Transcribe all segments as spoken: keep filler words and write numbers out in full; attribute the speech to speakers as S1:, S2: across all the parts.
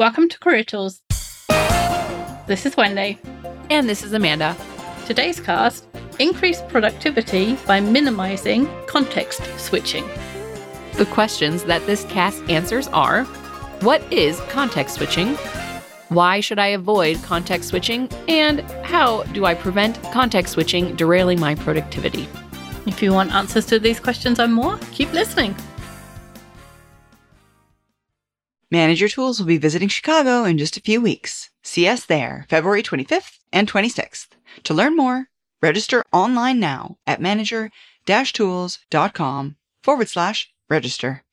S1: Welcome to Career Tools. This is Wendy.
S2: And this is Amanda.
S1: Today's cast, increase productivity by minimizing context switching.
S2: The questions that this cast answers are, what is context switching? Why should I avoid context switching? And how do I prevent context switching derailing my productivity?
S1: If you want answers to these questions and more, keep listening.
S3: Manager Tools will be visiting Chicago in just a few weeks. See us there, February twenty-fifth and twenty-sixth. To learn more, register online now at manager-tools.com forward slash register.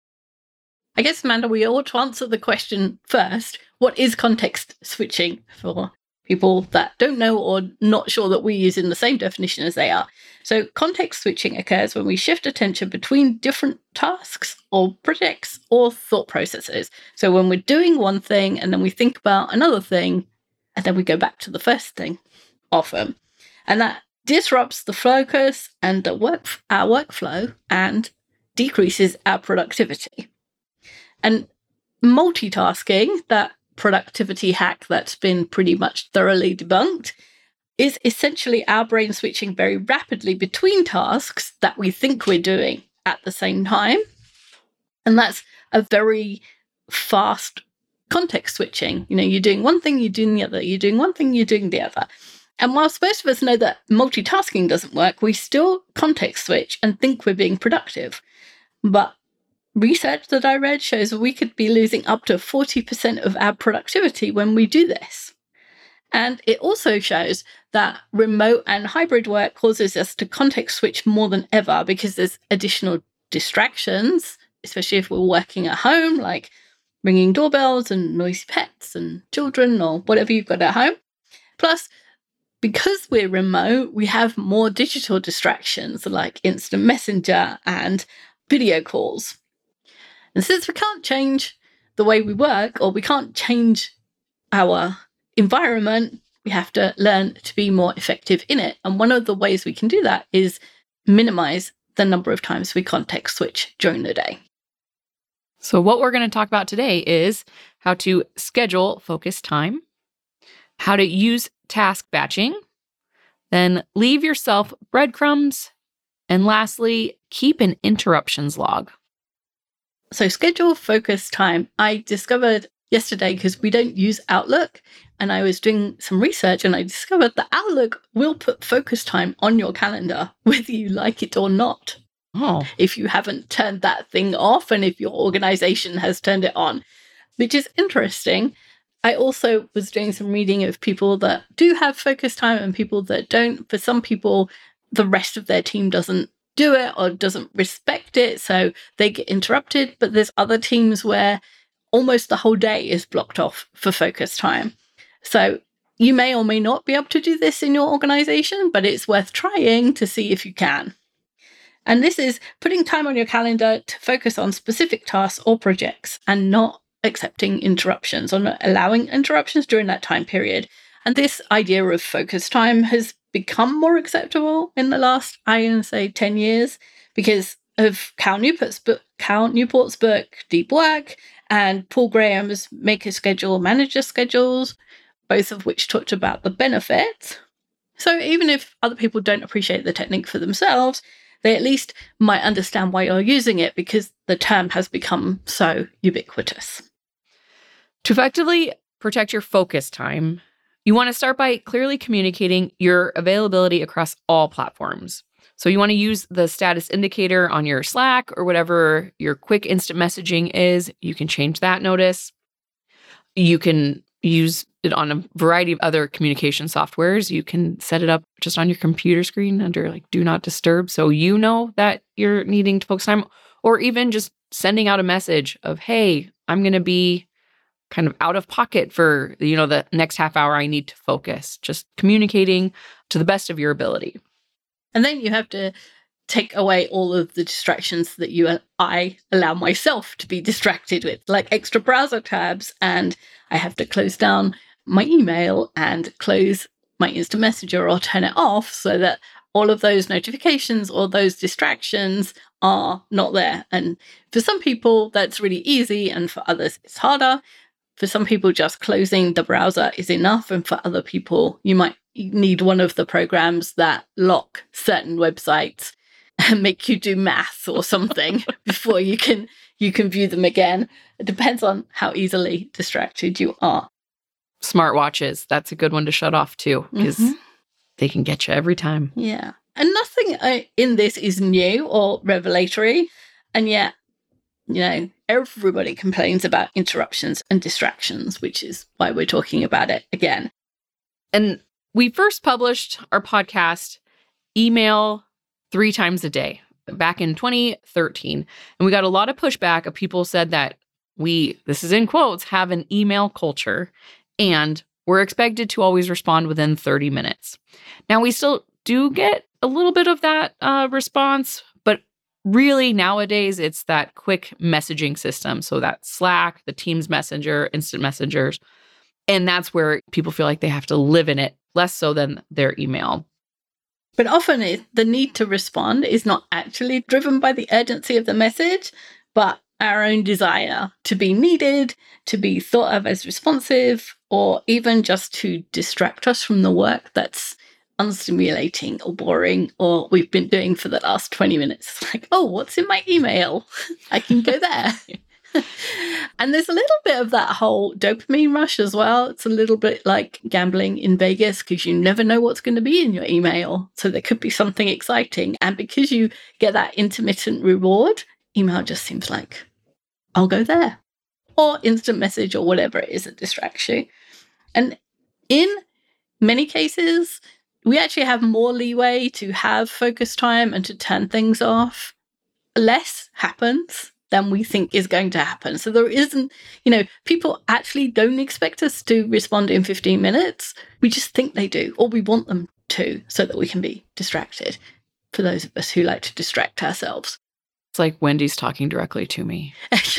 S1: I guess, Amanda, we ought to answer the question first. What is context switching for people that don't know or not sure that we're using the same definition as they are? So context switching occurs when we shift attention between different tasks or projects or thought processes. So when we're doing one thing and then we think about another thing and then we go back to the first thing often. And that disrupts the focus and the work, our workflow and decreases our productivity. And multitasking, that productivity hack that's been pretty much thoroughly debunked, is essentially our brain switching very rapidly between tasks that we think we're doing at the same time. And that's a very fast context switching. You know, you're doing one thing, you're doing the other, you're doing one thing, you're doing the other. And whilst most of us know that multitasking doesn't work, we still context switch and think we're being productive. But research that I read shows we could be losing up to forty percent of our productivity when we do this. And it also shows that remote and hybrid work causes us to context switch more than ever because there's additional distractions, especially if we're working at home, like ringing doorbells and noisy pets and children or whatever you've got at home. Plus, because we're remote, we have more digital distractions like instant messenger and video calls. And since we can't change the way we work or we can't change our environment, we have to learn to be more effective in it. And one of the ways we can do that is minimize the number of times we context switch during the day.
S2: So what we're going to talk about today is how to schedule focus time, how to use task batching, then leave yourself breadcrumbs, and lastly, keep an interruptions log.
S1: So schedule focus time. I discovered yesterday, because we don't use Outlook, and I was doing some research and I discovered that Outlook will put focus time on your calendar, whether you like it or not.
S2: Oh.
S1: If you haven't turned that thing off and if your organization has turned it on, which is interesting. I also was doing some reading of people that do have focus time and people that don't. For some people, the rest of their team doesn't do it or doesn't respect it, so they get interrupted. But there's other teams where almost the whole day is blocked off for focus time. So you may or may not be able to do this in your organization, but it's worth trying to see if you can. And this is putting time on your calendar to focus on specific tasks or projects and not accepting interruptions or not allowing interruptions during that time period. And this idea of focus time has become more acceptable in the last, I would say, ten years because of Cal Newport's book, Cal Newport's book, Deep Work, and Paul Graham's Make a Schedule, Manage Your Schedules, both of which talked about the benefits. So even if other people don't appreciate the technique for themselves, they at least might understand why you're using it because the term has become so ubiquitous.
S2: To effectively protect your focus time, you want to start by clearly communicating your availability across all platforms. So you want to use the status indicator on your Slack or whatever your quick instant messaging is. You can change that notice. You can use it on a variety of other communication softwares. You can set it up just on your computer screen under like do not disturb so you know that you're needing to focus time, or even just sending out a message of, hey, I'm going to be kind of out of pocket for, you know, the next half hour I need to focus. Just communicating to the best of your ability.
S1: And then you have to take away all of the distractions that you and I allow myself to be distracted with, like extra browser tabs, and I have to close down my email and close my instant messenger or turn it off so that all of those notifications or those distractions are not there. And for some people, that's really easy, and for others, it's harder. For some people, just closing the browser is enough. And for other people, you might need one of the programs that lock certain websites and make you do math or something before you can you can view them again. It depends on how easily distracted you are.
S2: Smartwatches, that's a good one to shut off too, because mm-hmm. they can get you every time.
S1: Yeah. And nothing uh, in this is new or revelatory. And yet, you know, everybody complains about interruptions and distractions, which is why we're talking about it again.
S2: And we first published our podcast, Email Three Times a Day, back in twenty thirteen. And we got a lot of pushback of people said that we, this is in quotes, have an email culture, and we're expected to always respond within thirty minutes. Now, we still do get a little bit of that uh, response, but really nowadays it's that quick messaging system. So that Slack, the Teams Messenger, instant messengers, and that's where people feel like they have to live in it, less so than their email.
S1: But often it, the need to respond is not actually driven by the urgency of the message, but our own desire to be needed, to be thought of as responsive, or even just to distract us from the work that's unstimulating or boring, or we've been doing for the last twenty minutes. It's like, oh, what's in my email? I can go there. And there's a little bit of that whole dopamine rush as well. It's a little bit like gambling in Vegas, because you never know what's going to be in your email. So there could be something exciting. And because you get that intermittent reward, email just seems like, I'll go there. Or instant message or whatever it is that distracts you. And in many cases, we actually have more leeway to have focus time and to turn things off. Less happens than we think is going to happen. So there isn't, you know, people actually don't expect us to respond in fifteen minutes. We just think they do, or we want them to, so that we can be distracted. For those of us who like to distract ourselves.
S2: It's like Wendy's talking directly to me.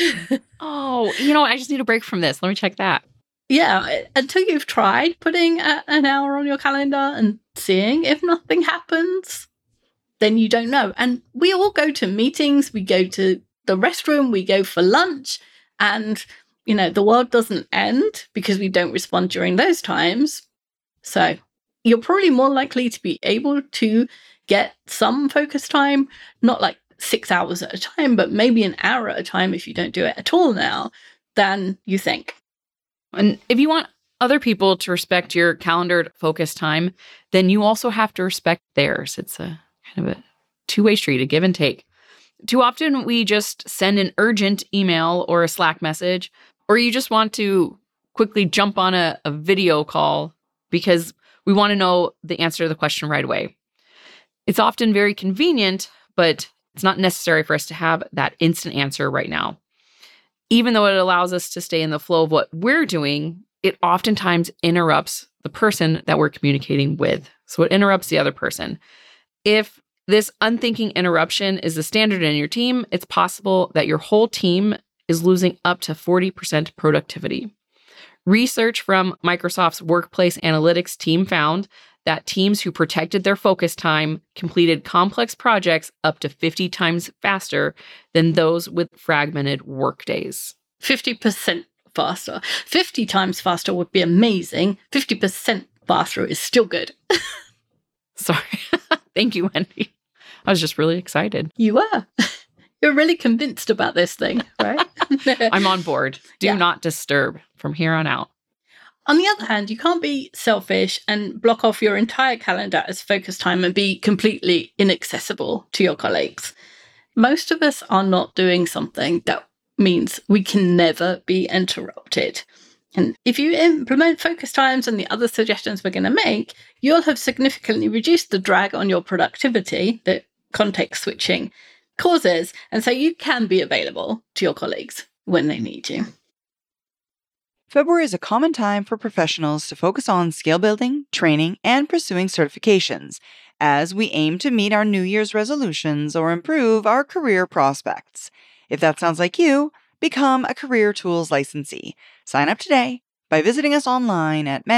S2: Oh, you know, I just need a break from this. Let me check that.
S1: Yeah, until you've tried putting a, an hour on your calendar and seeing if nothing happens, then you don't know. And we all go to meetings, we go to the restroom, we go for lunch, and, you know, the world doesn't end because we don't respond during those times. So you're probably more likely to be able to get some focus time, not like six hours at a time, but maybe an hour at a time if you don't do it at all now, than you think.
S2: And if you want other people to respect your calendared focus time, then you also have to respect theirs. It's a kind of a two-way street, a give and take. Too often we just send an urgent email or a Slack message, or you just want to quickly jump on a, a video call because we want to know the answer to the question right away. It's often very convenient, but it's not necessary for us to have that instant answer right now. Even though it allows us to stay in the flow of what we're doing, it oftentimes interrupts the person that we're communicating with. So it interrupts the other person. If this unthinking interruption is the standard in your team, it's possible that your whole team is losing up to forty percent productivity. Research from Microsoft's Workplace Analytics team found that teams who protected their focus time completed complex projects up to fifty times faster than those with fragmented workdays.
S1: fifty percent faster. fifty times faster would be amazing. fifty percent faster is still good.
S2: Sorry. Thank you, Wendy. I was just really excited.
S1: You were. You're really convinced about this thing, right?
S2: I'm on board. Do yeah. not disturb from here on out.
S1: On the other hand, you can't be selfish and block off your entire calendar as focus time and be completely inaccessible to your colleagues. Most of us are not doing something that means we can never be interrupted. And if you implement focus times and the other suggestions we're going to make, you'll have significantly reduced the drag on your productivity that context switching causes. And so you can be available to your colleagues when they need you.
S3: February is a common time for professionals to focus on skill building, training, and pursuing certifications as we aim to meet our New Year's resolutions or improve our career prospects. If that sounds like you, become a Career Tools licensee. Sign up today by visiting us online at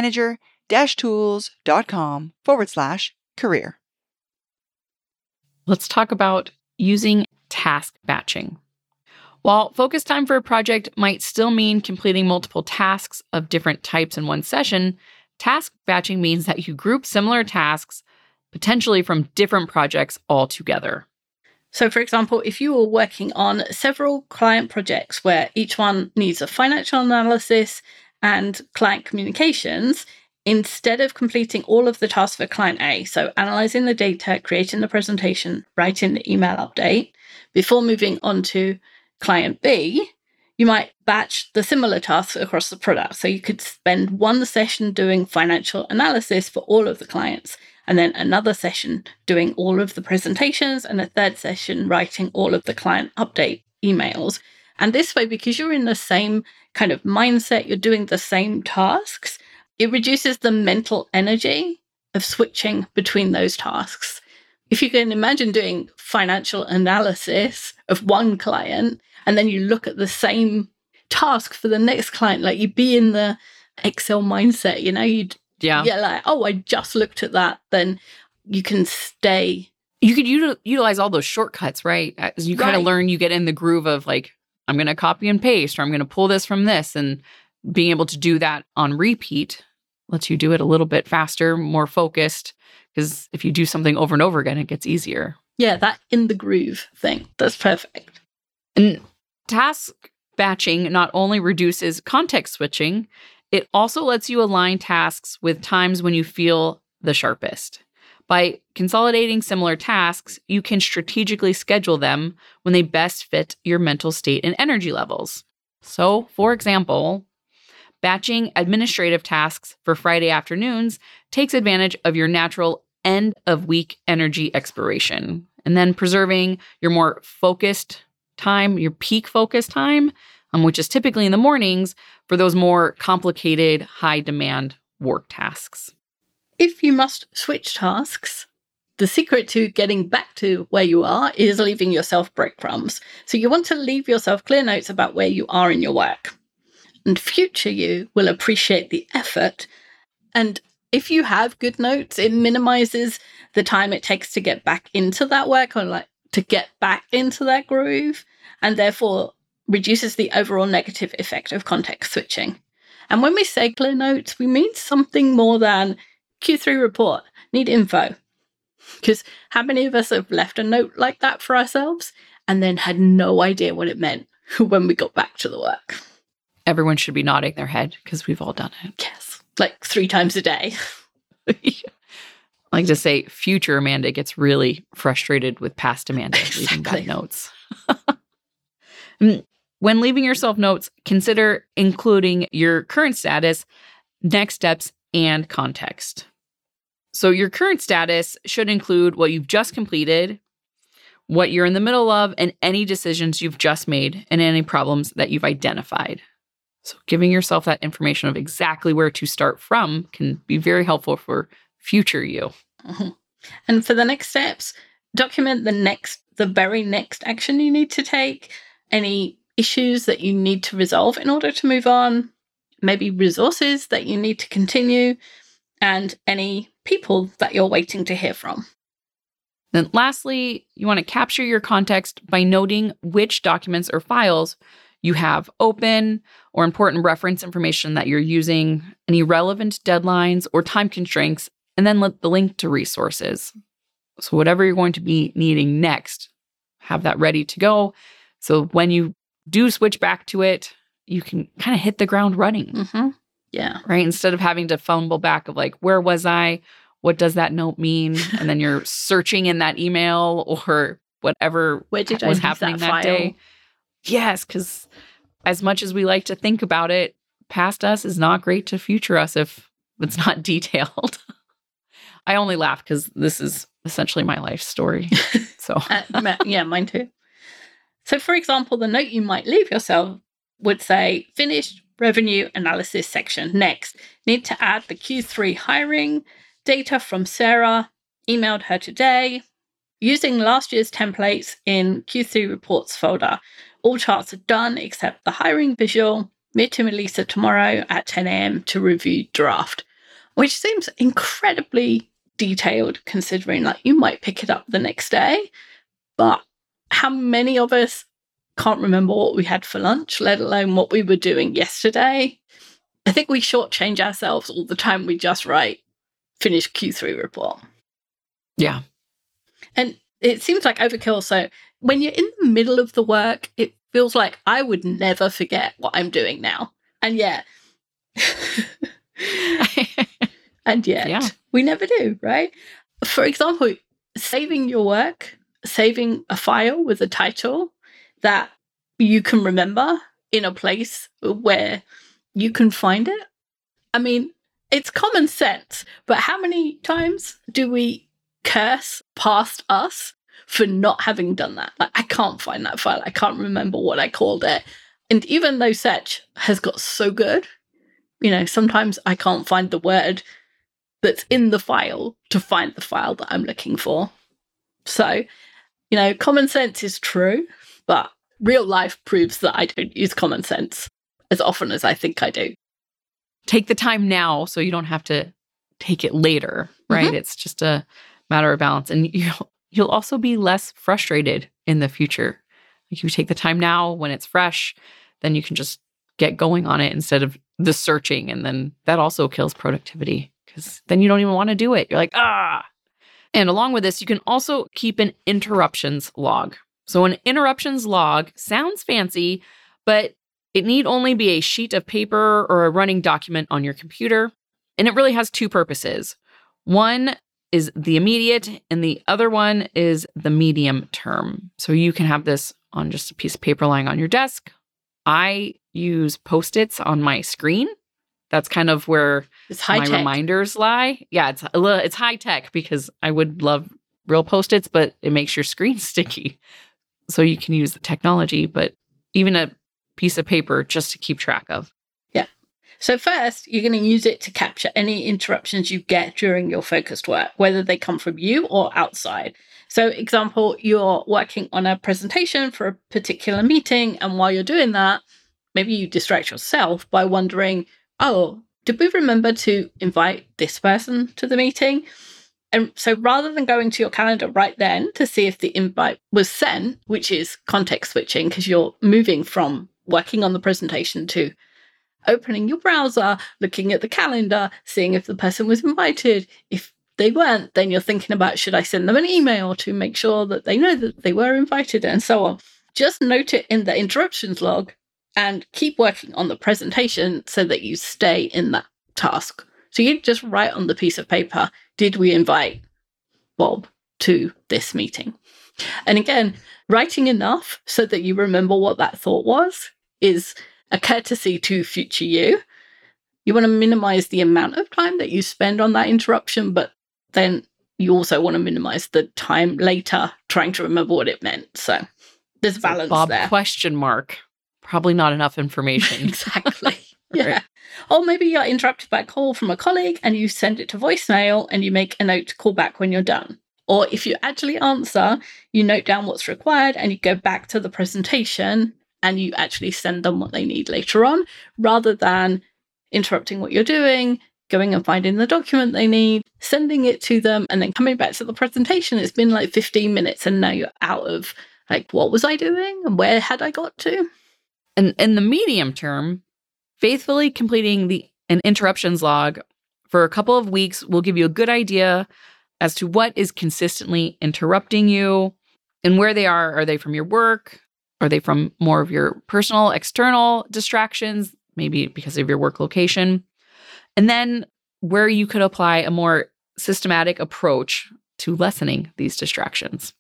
S3: manager-tools.com forward slash career.
S2: Let's talk about using task batching. While focus time for a project might still mean completing multiple tasks of different types in one session, task batching means that you group similar tasks, potentially from different projects altogether.
S1: So, for example, if you were working on several client projects where each one needs a financial analysis and client communications, instead of completing all of the tasks for client A, so analyzing the data, creating the presentation, writing the email update, before moving on to client B, you might batch the similar tasks across the product. So you could spend one session doing financial analysis for all of the clients, and then another session doing all of the presentations, and a third session writing all of the client update emails. And this way, because you're in the same kind of mindset, you're doing the same tasks, it reduces the mental energy of switching between those tasks. If you can imagine doing financial analysis of one client, and then you look at the same task for the next client, like you'd be in the Excel mindset, you know, you'd,
S2: Yeah.
S1: yeah, like, oh, I just looked at that, then you can stay.
S2: You could util- utilize all those shortcuts, right? As you kind of
S1: Right.
S2: learn, you get in the groove of like, I'm going to copy and paste, or I'm going to pull this from this, and being able to do that on repeat lets you do it a little bit faster, more focused, because if you do something over and over again, it gets easier.
S1: Yeah, that in the groove thing. That's perfect.
S2: And task batching not only reduces context switching, it also lets you align tasks with times when you feel the sharpest. By consolidating similar tasks, you can strategically schedule them when they best fit your mental state and energy levels. So, for example, batching administrative tasks for Friday afternoons takes advantage of your natural end-of-week energy expiration, and then preserving your more focused time, your peak focus time, um, which is typically in the mornings for those more complicated, high-demand work tasks.
S1: If you must switch tasks, the secret to getting back to where you are is leaving yourself breadcrumbs. So you want to leave yourself clear notes about where you are in your work. And future you will appreciate the effort. And if you have good notes, it minimizes the time it takes to get back into that work, or like to get back into that groove, and therefore reduces the overall negative effect of context switching. And when we say clear notes, we mean something more than Q three report, need info. Because how many of us have left a note like that for ourselves and then had no idea what it meant when we got back to the work?
S2: Everyone should be nodding their head because we've all done it.
S1: Yes, like three times a day.
S2: I like to say future Amanda gets really frustrated with past Amanda leaving
S1: Exactly.
S2: bad notes. When leaving yourself notes, consider including your current status, next steps, and context. So your current status should include what you've just completed, what you're in the middle of, and any decisions you've just made, and any problems that you've identified. So giving yourself that information of exactly where to start from can be very helpful for future you.
S1: Mm-hmm. And for the next steps, document the next, the very next action you need to take, any issues that you need to resolve in order to move on, maybe resources that you need to continue, and any people that you're waiting to hear from.
S2: Then lastly, you want to capture your context by noting which documents or files you have open, or important reference information that you're using, any relevant deadlines or time constraints, and then let the link to resources. So whatever you're going to be needing next, have that ready to go. So when you do switch back to it, you can kind of hit the ground running.
S1: Mm-hmm. Yeah.
S2: Right? Instead of having to fumble back of like, where was I? What does that note mean? And then you're searching in that email or whatever
S1: Where did
S2: was
S1: I
S2: happening
S1: leave
S2: that,
S1: that
S2: day.
S1: file?
S2: Yes, because as much as we like to think about it, past us is not great to future us if it's not detailed. I only laugh because this is essentially my life story. So
S1: Uh, ma- yeah, mine too. So, for example, the note you might leave yourself would say, finished revenue analysis section. Next, need to add the Q three hiring data from Sarah, emailed her today, using last year's templates in Q three reports folder. All charts are done except the hiring visual. Meet to Melissa tomorrow at ten a.m. to review draft, which seems incredibly detailed considering like you might pick it up the next day. But how many of us can't remember what we had for lunch, let alone what we were doing yesterday. I think we shortchange ourselves all the time. We just write, finish Q three report.
S2: Yeah.
S1: And it seems like overkill. So when you're in the middle of the work, it feels like I would never forget what I'm doing now. And yet, and yet,
S2: yeah.
S1: we never do, right? For example, saving your work, saving a file with a title that you can remember in a place where you can find it. I mean, it's common sense, but how many times do we curse past us for not having done that? Like, I can't find that file. I can't remember what I called it. And even though Search has got so good, you know, sometimes I can't find the word that's in the file to find the file that I'm looking for. So, you know, common sense is true, but real life proves that I don't use common sense as often as I think I do.
S2: Take the time now so you don't have to take it later, right? Mm-hmm. It's just a matter of balance. And you'll, you'll also be less frustrated in the future. Like, you take the time now when it's fresh, then you can just get going on it instead of the searching. And then that also kills productivity because then you don't even want to do it. You're like, ah. And along with this, you can also keep an interruptions log. So an interruptions log sounds fancy, but it need only be a sheet of paper or a running document on your computer. And it really has two purposes. One is the immediate, and the other one is the medium term. So you can have this on just a piece of paper lying on your desk. I use Post-its on my screen. That's kind of where
S1: it's high
S2: my
S1: tech.
S2: reminders lie. Yeah, it's a little, it's high tech because I would love real Post-its, but it makes your screen sticky. So you can use the technology, but even a piece of paper just to keep track of.
S1: Yeah. So first, you're going to use it to capture any interruptions you get during your focused work, whether they come from you or outside. So example, you're working on a presentation for a particular meeting, and while you're doing that, maybe you distract yourself by wondering, oh, did we remember to invite this person to the meeting? And so rather than going to your calendar right then to see if the invite was sent, which is context switching because you're moving from working on the presentation to opening your browser, looking at the calendar, seeing if the person was invited. If they weren't, then you're thinking about, should I send them an email to make sure that they know that they were invited and so on. Just note it in the interruptions log and keep working on the presentation so that you stay in that task. So you just write on the piece of paper, did we invite Bob to this meeting? And again, writing enough so that you remember what that thought was is a courtesy to future you. You want to minimize the amount of time that you spend on that interruption, but then you also want to minimize the time later trying to remember what it meant. So there's a balance
S2: Bob
S1: there.
S2: Question mark. Probably not enough information.
S1: Exactly. Yeah. Right. Or maybe you're interrupted by a call from a colleague and you send it to voicemail and you make a note to call back when you're done. Or if you actually answer, you note down what's required and you go back to the presentation and you actually send them what they need later on, rather than interrupting what you're doing, going and finding the document they need, sending it to them, and then coming back to the presentation. It's been like fifteen minutes and now you're out of like, what was I doing and where had I got to?
S2: And in the medium term, faithfully completing the an interruptions log for a couple of weeks will give you a good idea as to what is consistently interrupting you and where they are. Are they from your work? Are they from more of your personal, external distractions, maybe because of your work location? And then where you could apply a more systematic approach to lessening these distractions.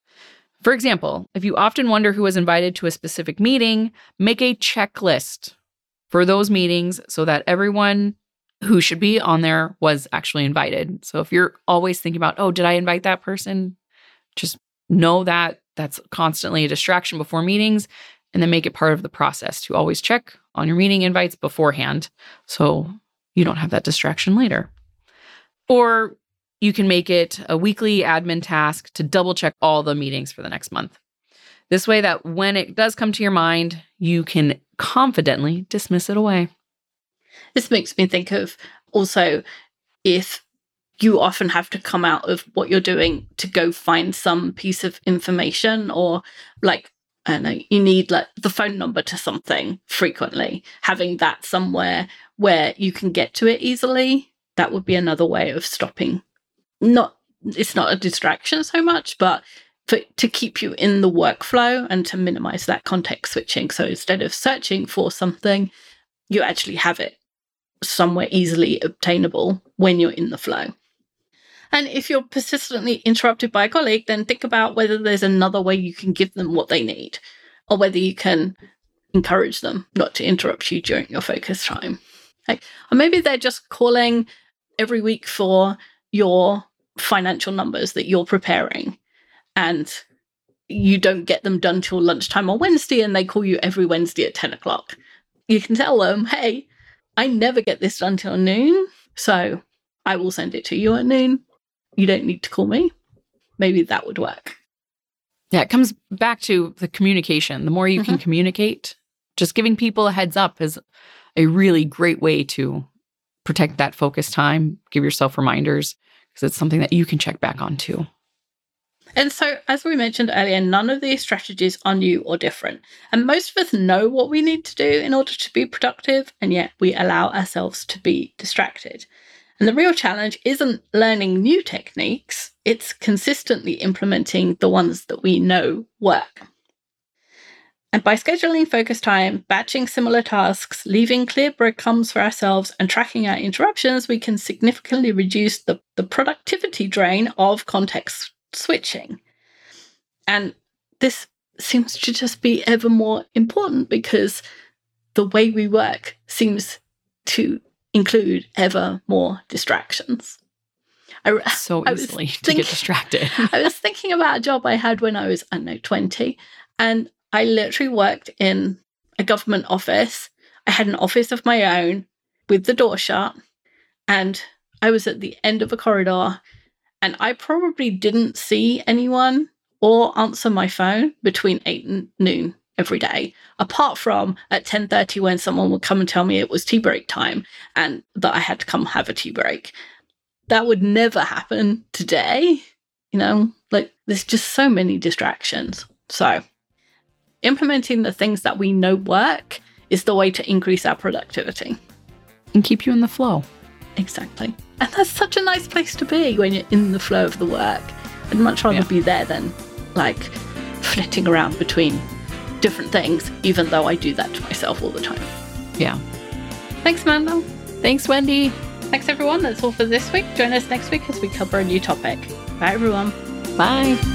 S2: For example, if you often wonder who was invited to a specific meeting, make a checklist for those meetings so that everyone who should be on there was actually invited. So if you're always thinking about, oh, did I invite that person? Just know that that's constantly a distraction before meetings, and then make it part of the process to always check on your meeting invites beforehand so you don't have that distraction later. Or you can make it a weekly admin task to double check all the meetings for the next month. This way that when it does come to your mind, you can confidently dismiss it away.
S1: This makes me think of also if you often have to come out of what you're doing to go find some piece of information, or like and uh, you need like the phone number to something frequently, having that somewhere where you can get to it easily, that would be another way of stopping. Not, it's not a distraction so much, but for, to keep you in the workflow and to minimize that context switching. So instead of searching for something, you actually have it somewhere easily obtainable when you're in the flow. And if you're persistently interrupted by a colleague, then think about whether there's another way you can give them what they need, or whether you can encourage them not to interrupt you during your focus time. Okay. Or maybe they're just calling every week for your financial numbers that you're preparing, and you don't get them done till lunchtime on Wednesday, and they call you every Wednesday at ten o'clock. You can tell them, hey, I never get this done till noon, so I will send it to you at noon. You don't need to call me. Maybe that would work.
S2: Yeah, it comes back to the communication. The more you mm-hmm. can communicate, just giving people a heads up is a really great way to protect that focus time, give yourself reminders, because it's something that you can check back on too.
S1: And so, as we mentioned earlier, none of these strategies are new or different. And most of us know what we need to do in order to be productive, and yet we allow ourselves to be distracted. And the real challenge isn't learning new techniques, it's consistently implementing the ones that we know work. And by scheduling focus time, batching similar tasks, leaving clear breadcrumbs for ourselves, and tracking our interruptions, we can significantly reduce the, the productivity drain of context switching. And this seems to just be ever more important because the way we work seems to include ever more distractions. I,
S2: so easily to
S1: think,
S2: get distracted.
S1: I was thinking about a job I had when I was, I don't know, twenty, and I literally worked in a government office. I had an office of my own with the door shut, and I was at the end of a corridor, and I probably didn't see anyone or answer my phone between eight and noon every day, apart from at ten thirty when someone would come and tell me it was tea break time and that I had to come have a tea break. That would never happen today. You know, like there's just so many distractions. So implementing the things that we know work is the way to increase our productivity.
S2: And keep you in the flow.
S1: Exactly. And that's such a nice place to be when you're in the flow of the work. I'd much rather yeah. be there than like flitting around between different things, even though I do that to myself all the time.
S2: Yeah.
S1: Thanks, Amanda.
S2: Thanks, Wendy.
S1: Thanks, everyone. That's all for this week. Join us next week as we cover a new topic. Bye, everyone.
S2: Bye.